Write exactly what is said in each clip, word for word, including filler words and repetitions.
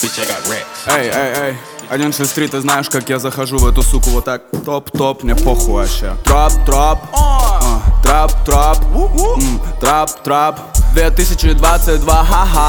Эй, эй, эй, один шесть три, ты знаешь, как я захожу в эту суку вот так. Топ-топ, мне похуй вообще. Троп-троп, трап-троп, трап-троп. две тысячи двадцать два,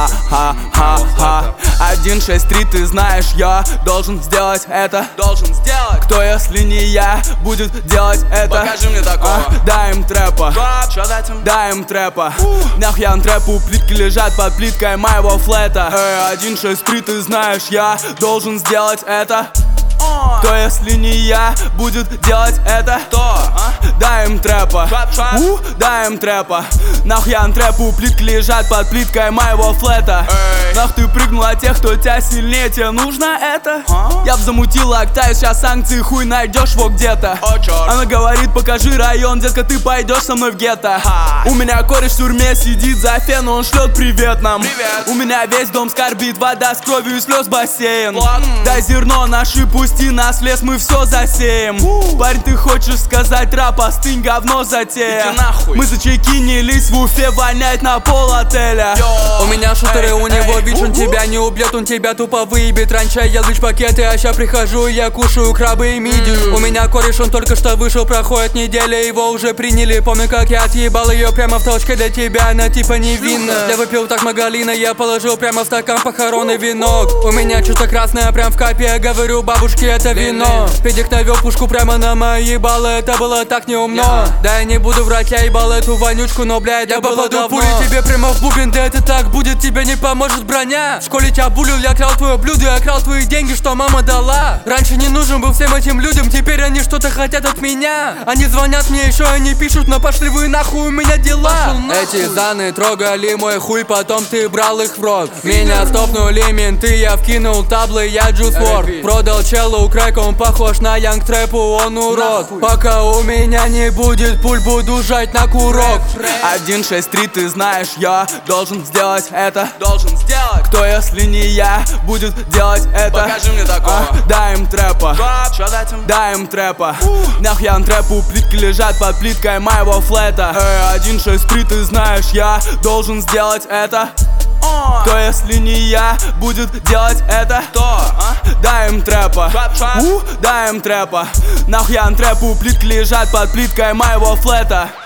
ха-ха-ха-ха-ха. один шесть три, ты знаешь, я должен сделать это. Должен сделать. Кто, если не я, будет делать это? Покажи мне такого. а, Дай им трэпа. Троп, чё дать им? Дай им трэпа. Нахуй я трэпу, плитки лежат под плиткой моего флета. Эй, один шесть три, ты знаешь, я должен сделать это. Кто, если не я, будет делать это? Кто? А? Дай им трэпа. Трэп-трэп. У, дай им трэпа. Нахуй я трэпу, плитки лежат под плиткой моего флета. Эй. Нах ты прыгнул от тех, кто тебя сильнее, тебе нужно это? А? Я б замутил октаю, сейчас санкции хуй найдешь его где-то. О, чёрт. Она говорит, покажи район, детка, ты пойдешь со мной в гетто. Ха. У меня кореш в тюрьме сидит за фен, он шлет привет нам. Привет. У меня весь дом скорбит, вода с кровью и слез бассейн. Ладно. Дай зерно наши, пусти нас в лес, мы все засеем. Парень, ты хочешь сказать рап, остынь, говно затея. Иди нахуй. Мы зачекинились в Уфе, воняет на пол отеля. Йо. У меня шутеры, Эй, у него эй. вид, он тебя не убьет, он тебя тупо выебет. Раньше я ел пакеты, а ща прихожу, я кушаю крабы и мидию. У меня кореш, он только что вышел, проходит неделя, его уже приняли. Помню, как я отъебал ее прямо в точке для тебя, она типа невинна. Я выпил так магалина, я положил прямо в стакан похоронный венок. У меня что-то красное прям в капе, я говорю бабушке, это вино. Педик навел пушку прямо на мои ебало, это было так неумно. Yeah. Да я не буду врать, я ебал эту вонючку, но блядь, я было давно. Пули тебе прямо в бубен, да это так будет, тебе не поможет броня. В школе тебя булил, я крал твое блюдо, я крал твои деньги, что мама дала. Раньше не нужен был всем этим людям, теперь они что-то хотят от меня. Они звонят мне еще, они пишут, но пошли вы нахуй, у меня дела. Эти заны трогали мой хуй, потом ты брал их в рот. Меня стопнули менты, я вкинул таблы, я Juice WRLD. Продал челу крэк, он похож на Янг Трэпу, он урод. Нахуй. Пока у меня не будет пуль, буду жать на курок. один шесть три, ты знаешь, я должен сделать это. Должен сделать. Кто, если не я, будет делать это? Покажи мне такого. а, Дай им трэпа. Троп, чё дать им? Дай им трэпа. Нахуй я трэпу, плитки лежат под плиткой моего флета. Эй, один шесть три, ты знаешь, я должен сделать это. Кто, если не я, будет делать это? Кто? А? Дай им трэпа. Трэп-трэп. У, дай им трэпа. Нахуй я трэпу, плитки лежат под плиткой моего флета.